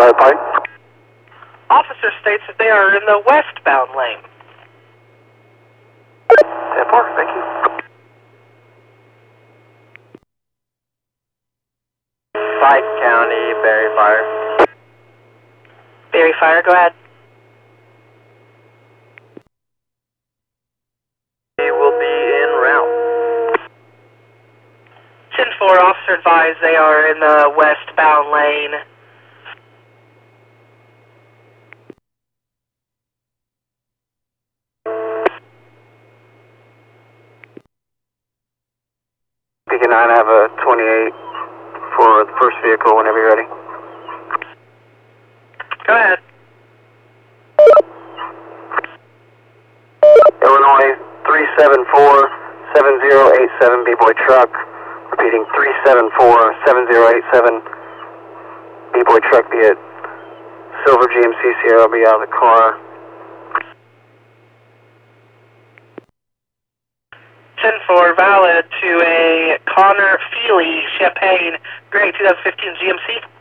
Go ahead, Pine. Officer states that they are in the westbound lane. 10-4, thank you. 5 County, Berry Fire. Berry Fire, go ahead. They will be en route. 10-4, officer advised they are in the westbound lane. Beacon 9, I have a 28 for the first vehicle whenever you're ready. Go ahead. Illinois 374-7087 B-Boy truck. Repeating 374-7087 B-Boy truck, be it Silver GMC Sierra, be out of the car. 10-4, valid to a Connor Feely Champagne Gray 2015 GMC.